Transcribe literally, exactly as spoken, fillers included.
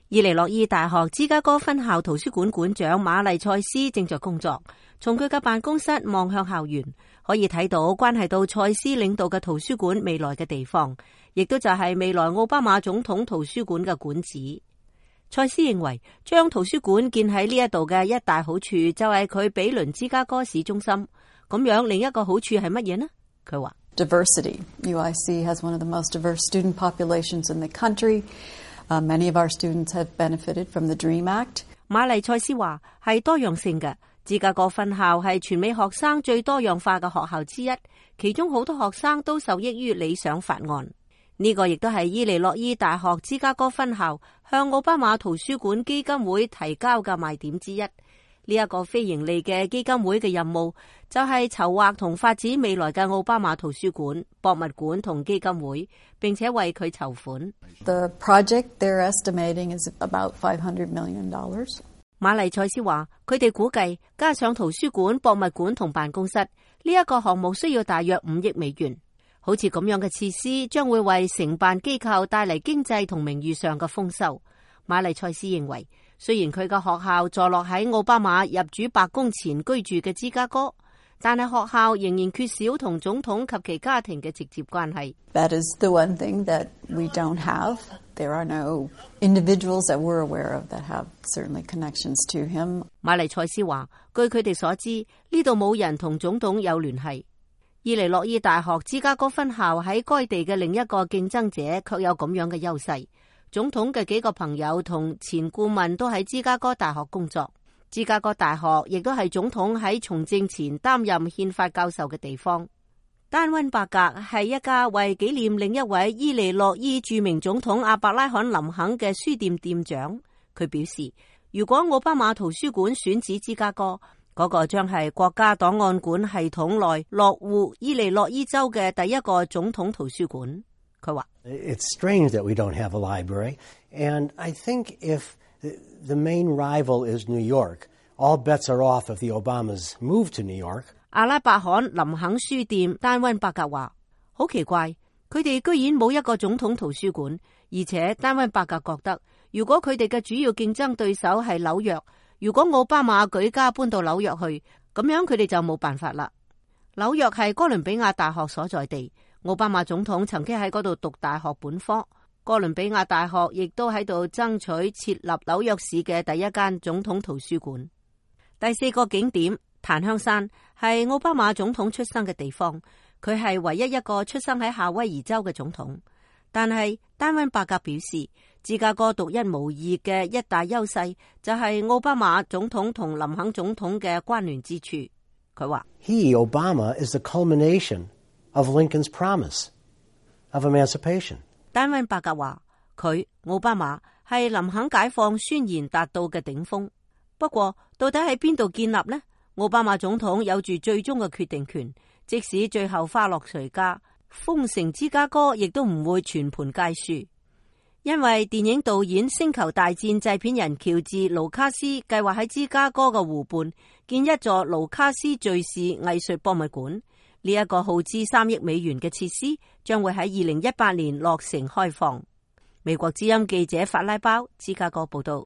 伊利諾伊大學芝加哥分校圖書館館長瑪麗塞斯正在工作，從佢嘅辦公室望向校園，可以睇到關係到塞斯領導嘅圖書館未來嘅地方，亦都就係未來奧巴馬總統圖書館嘅館址。塞斯認為將圖書館建喺呢一度嘅一大好處就係佢毗鄰芝加哥市中心，咁樣另一個好處係乜嘢呢？佢話 Diversity. U I C has one of the most diverse student populations in the country. Uh, many of our students have benefited from the DREAM Act. 瑪麗塞斯話係多樣性嘅，芝加哥分校係全美學生最多樣化嘅學校之一，其中好多學生都受益於理想法案。呢個亦都係伊利諾伊大學芝加哥分校向奧巴馬圖書館基金會提交嘅賣點之一。呢一個非盈利嘅基金會嘅任務就係籌劃同發展未來嘅奧巴馬圖書館、博物館同基金會，並且為佢籌款。 The project they're estimating is about five hundred million dollars. 瑪麗塞斯話，佢哋估計加上圖書館、博物館同辦公室，呢、這、一個項目需要大約五億美元。好似咁樣嘅設施將會為承辦機構帶嚟經濟同名譽上嘅豐收。瑪麗塞斯認為，雖然佢嘅學校坐落喺奧巴馬入主白宮前居住嘅芝加哥，但係學校仍然缺少同總統及其家庭嘅直接關係。 That is the one thing that we don't have. There are no individuals that we're aware of that have certainly connections to him. 瑪麗塞斯話，據佢哋所知，呢度冇人同總統有聯繫。伊利諾伊大學芝加哥分校喺該地嘅另一個競爭者卻有咁樣嘅優勢。總統嘅幾個朋友同前顧問都喺芝加哥大學工作，芝加哥大學亦都係總統喺從政前擔任憲法教授嘅地方。丹溫伯格係一家為紀念另一位伊利諾伊著名總統亞伯拉罕林肯嘅書店店長，佢表示，如果奧巴馬圖書館選址芝加哥，嗰、那個將係國家檔案館系統內落戶伊利諾伊州嘅第一個總統圖書館。佢話 It's strange that we don't have a library, and I think if the main rival is New York, all bets are off if the Obamas move to New York. 阿拉伯罕林肯書店丹溫伯格話，好奇怪，佢哋居然冇一個總統圖書館，而且丹溫伯格覺得，如果佢哋嘅主要競爭對手係紐約，如果奧巴馬舉家搬到紐約去，咁樣佢哋就冇辦法啦。紐約係哥倫比亞大學所在地，奧巴馬總統曾經喺嗰度讀大學本科，哥倫比亞大學亦都喺度爭取設立紐約市嘅第一間總統圖書館。第四個景點檀香山係奧巴馬總統出生嘅地方，佢係唯一一個出生喺夏威夷州嘅總統。但係丹溫伯格表示，芝加哥獨一無二嘅一大優勢就係奧巴馬總統同林肯總統嘅關聯之處。佢話 He, Obama, is the culmination of Lincoln's promise of emancipation. 丹溫伯格話，佢奧巴馬係林肯解放宣言達到嘅頂峰。不過到底喺邊度建立呢？奧巴馬總統有住最終嘅決定權，即使最後花落誰家，豐城芝加哥亦都唔會全盤皆輸。因為電影導演星球大戰製片人喬治盧卡斯計劃喺芝加哥嘅湖畔建一座盧卡斯敘事藝術博物館，呢、這、一個耗資三億美元嘅設施將會喺二零一八年落成開放。美國之音記者法拉包芝加哥報道。